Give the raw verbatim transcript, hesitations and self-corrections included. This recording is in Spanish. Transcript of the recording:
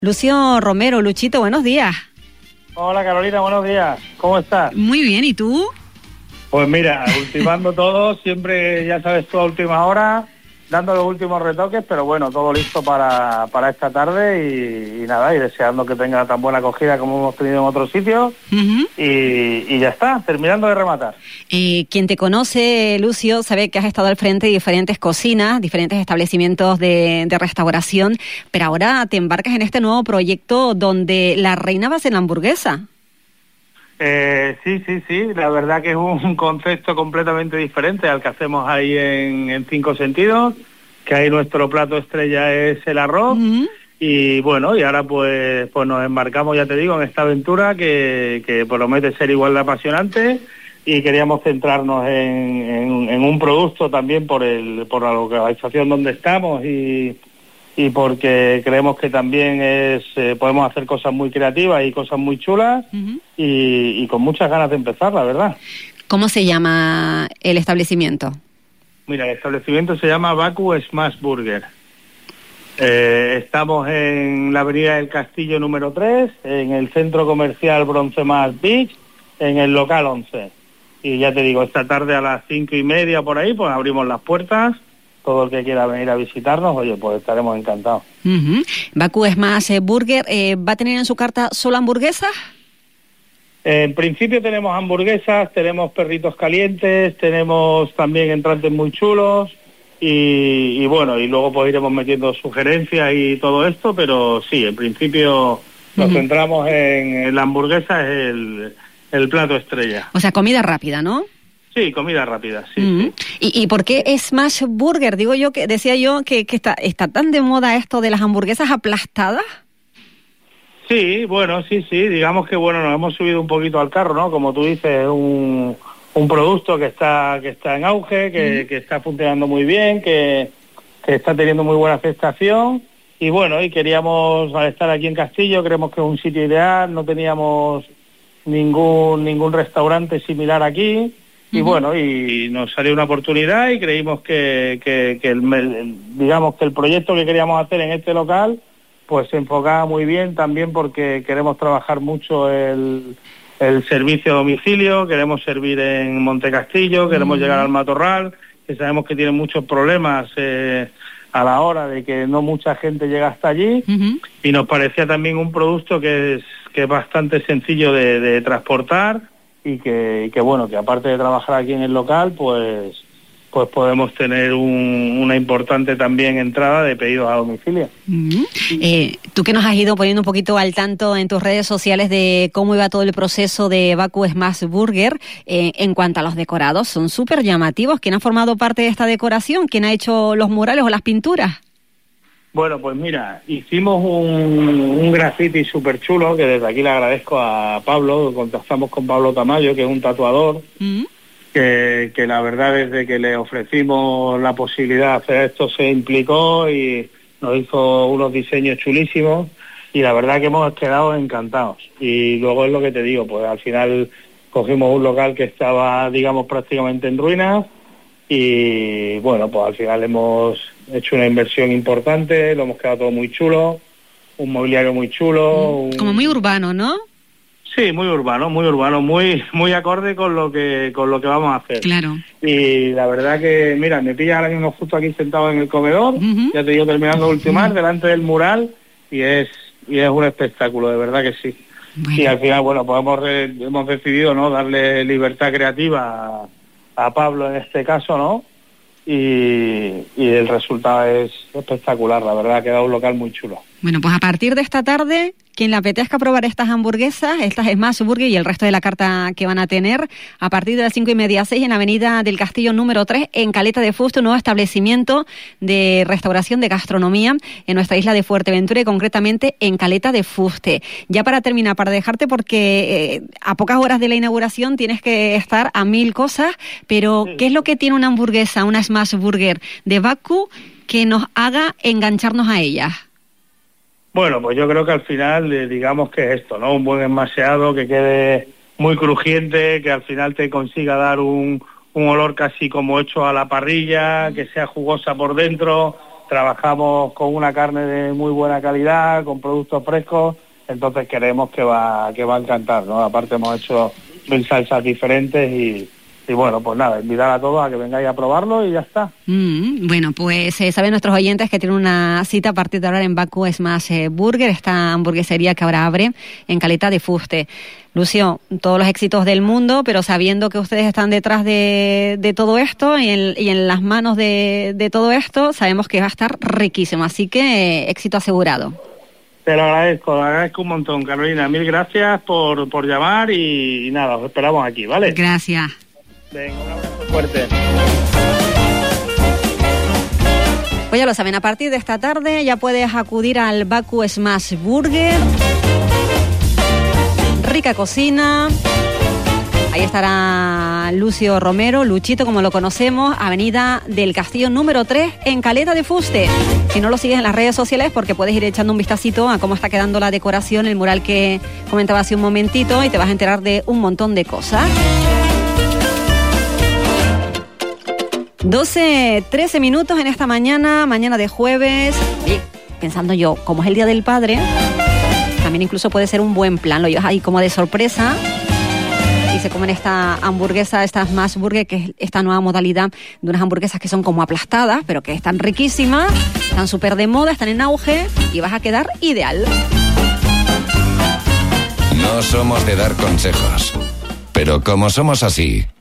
Lucio Romero, Luchito, buenos días. Hola Carolina, buenos días. ¿Cómo estás? Muy bien, ¿y tú? Pues mira, ultimando todo, siempre ya sabes tú a última hora, dando los últimos retoques, pero bueno, todo listo para, para esta tarde y, y nada, y deseando que tenga tan buena acogida como hemos tenido en otros sitios. Uh-huh. y, y ya está, terminando de rematar. Eh, quien te conoce, Lucio, sabe que has estado al frente de diferentes cocinas, diferentes establecimientos de, de restauración, pero ahora te embarcas en este nuevo proyecto donde la reina va a ser la hamburguesa. Eh, sí, sí, sí, la verdad que es un concepto completamente diferente al que hacemos ahí en, en Cinco Sentidos, que ahí nuestro plato estrella es el arroz. Uh-huh. Y bueno, y ahora pues pues nos embarcamos, ya te digo, en esta aventura que, que promete ser igual de apasionante, y queríamos centrarnos en, en, en un producto también por el por la localización donde estamos y, y porque creemos que también es eh, podemos hacer cosas muy creativas y cosas muy chulas. Uh-huh. y, y con muchas ganas de empezar, la verdad. ¿Cómo se llama el establecimiento? Mira, el establecimiento se llama Baku Smash Burger. Eh, estamos en la avenida del Castillo número tres, en el centro comercial Broncemas Beach, en el local once. Y ya te digo, esta tarde a las cinco y media por ahí, pues abrimos las puertas. Todo el que quiera venir a visitarnos, oye, pues estaremos encantados. Uh-huh. Baku Smash Burger, eh, ¿va a tener en su carta solo hamburguesas? En principio tenemos hamburguesas, tenemos perritos calientes, tenemos también entrantes muy chulos y, y bueno, y luego pues iremos metiendo sugerencias y todo esto, pero sí, en principio nos uh-huh. centramos en, en la hamburguesa, es el, el plato estrella. O sea, comida rápida, ¿no? Sí, comida rápida, sí. Uh-huh. sí. ¿Y, ¿Y por qué Smash Burger? Digo yo que decía yo que, que está, está tan de moda esto de las hamburguesas aplastadas. Sí, bueno, sí, sí, digamos que bueno, nos hemos subido un poquito al carro, ¿no? Como tú dices, un, un producto que está que está en auge, que, uh-huh. que está funcionando muy bien, que, que está teniendo muy buena aceptación, y bueno, y queríamos, al estar aquí en Castillo, creemos que es un sitio ideal, no teníamos ningún ningún restaurante similar aquí, uh-huh. y bueno, y nos salió una oportunidad y creímos que, que, que el, el, digamos que el proyecto que queríamos hacer en este local pues se enfocaba muy bien también porque queremos trabajar mucho el, el servicio a domicilio, queremos servir en Montecastillo, queremos mm. llegar al Matorral, que sabemos que tienen muchos problemas eh, a la hora de que no mucha gente llega hasta allí, uh-huh. y nos parecía también un producto que es, que es bastante sencillo de, de transportar y que, y que bueno, que aparte de trabajar aquí en el local, pues pues podemos tener un, una importante también entrada de pedidos a domicilio. Uh-huh. Eh, tú que nos has ido poniendo un poquito al tanto en tus redes sociales de cómo iba todo el proceso de Baku Smash Burger, eh, en cuanto a los decorados, son súper llamativos. ¿Quién ha formado parte de esta decoración? ¿Quién ha hecho los murales o las pinturas? Bueno, pues mira, hicimos un, un graffiti súper chulo, que desde aquí le agradezco a Pablo, contactamos con Pablo Tamayo, que es un tatuador, uh-huh. Que, que la verdad desde que le ofrecimos la posibilidad de hacer esto se implicó y nos hizo unos diseños chulísimos y la verdad que hemos quedado encantados. Y luego es lo que te digo, pues al final cogimos un local que estaba, digamos, prácticamente en ruinas y bueno, pues al final hemos hecho una inversión importante, lo hemos quedado todo muy chulo, un mobiliario muy chulo. Un... Como muy urbano, ¿no? Sí, muy urbano, muy urbano, muy muy acorde con lo que con lo que vamos a hacer. Claro. Y la verdad que, mira, me pilla ahora mismo justo aquí sentado en el comedor, uh-huh. ya te digo, terminando de ultimar, uh-huh. delante del mural, y es y es un espectáculo, de verdad que sí. Bueno. Y al final, bueno, pues hemos, re, hemos decidido, ¿no?, darle libertad creativa a, a Pablo en este caso, ¿no? Y, y el resultado es espectacular, la verdad, ha quedado un local muy chulo. Bueno, pues a partir de esta tarde, quien le apetezca probar estas hamburguesas, estas Smash Burger y el resto de la carta que van a tener, a partir de las cinco y media a seis en la avenida del Castillo número tres, en Caleta de Fuste, un nuevo establecimiento de restauración de gastronomía en nuestra isla de Fuerteventura y concretamente en Caleta de Fuste. Ya para terminar, para dejarte, porque eh, a pocas horas de la inauguración tienes que estar a mil cosas, pero ¿qué es lo que tiene una hamburguesa, una Smash Burger de Baku que nos haga engancharnos a ella? Bueno, pues yo creo que al final, eh, digamos que es esto, ¿no? Un buen enmaseado que quede muy crujiente, que al final te consiga dar un, un olor casi como hecho a la parrilla, que sea jugosa por dentro, trabajamos con una carne de muy buena calidad, con productos frescos, entonces creemos que va que va a encantar, ¿no? Aparte hemos hecho mil salsas diferentes y, y bueno, pues nada, invitar a todos a que vengáis a probarlo y ya está. Mm, bueno, pues eh, saben nuestros oyentes que tienen una cita a partir de ahora en Baku Smash eh, Burger, esta hamburguesería que ahora abre en Caleta de Fuste. Lucio, todos los éxitos del mundo, pero sabiendo que ustedes están detrás de, de todo esto y en, y en las manos de, de todo esto, sabemos que va a estar riquísimo, así que eh, éxito asegurado. Te lo agradezco, lo agradezco un montón, Carolina. Mil gracias por, por llamar y, y nada, os esperamos aquí, ¿vale? Gracias. Venga, un abrazo fuerte. Pues ya lo saben, a partir de esta tarde ya puedes acudir al Baku Smash Burger. Rica cocina. Ahí estará Lucio Romero, Luchito como lo conocemos, Avenida del Castillo número tres en Caleta de Fuste. Si no lo sigues en las redes sociales, porque puedes ir echando un vistacito a cómo está quedando la decoración, el mural que comentaba hace un momentito, y te vas a enterar de un montón de cosas. doce, trece minutos en esta mañana, mañana de jueves. Oye, pensando yo, como es el Día del Padre, también incluso puede ser un buen plan. Lo llevas ahí como de sorpresa y se comen esta hamburguesa, esta Smash Burger, que es esta nueva modalidad de unas hamburguesas que son como aplastadas, pero que están riquísimas, están súper de moda, están en auge y vas a quedar ideal. No somos de dar consejos, pero como somos así,